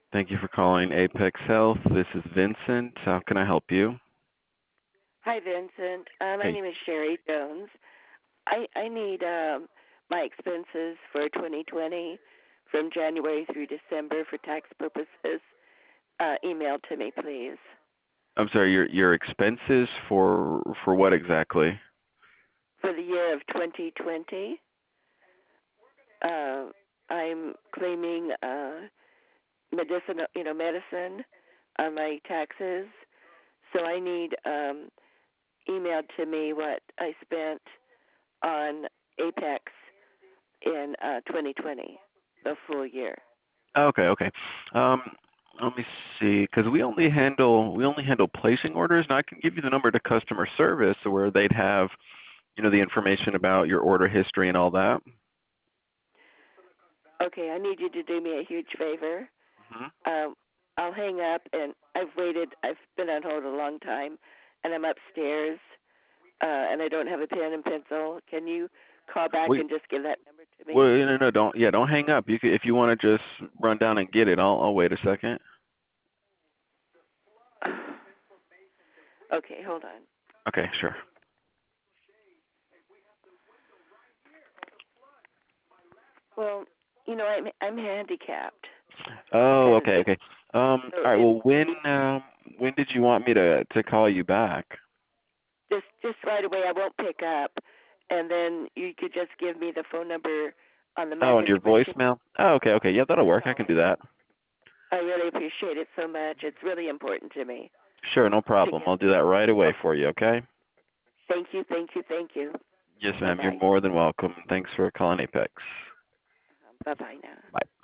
Thank you for calling Apex Health. This is Vincent. How can I help you? Hi, Vincent. My Hey. name is Sherry Jones. I need my expenses for 2020 from January through December for tax purposes emailed to me, please. I'm sorry, your expenses for what exactly? For the year of 2020, uh, I'm claiming medicine on my taxes, so I need emailed to me what I spent on Apex in 2020, the full year. Okay. Um, Let me see, because we only handle placing orders, and I can give you the number to customer service where they'd have, the information about your order history and all that. Okay, I need you to do me a huge favor. Hmm. Um, I'll hang up, and I've waited. I've been on hold a long time, and I'm upstairs, and I don't have a pen and pencil. Can you call back Wait, and just give that number to well, me? no, don't hang up. If you want to just run down and get it, I'll wait a second. Okay, hold on. Okay, sure. Well, I'm handicapped Oh, because okay. so All right. it Well, when did you want me to call you back? just right away I won't pick up, and then you could just give me the phone number on the Oh, on message your machine. voicemail? Oh, okay. Yeah, that'll work. I can do that. I really appreciate it so much. It's really important to me Sure, no to problem. get. I'll do that right away Okay. for you, okay? Thank you. Yes, Bye ma'am. You're bye. more than welcome. Thanks for calling Apex. Bye bye now. Bye.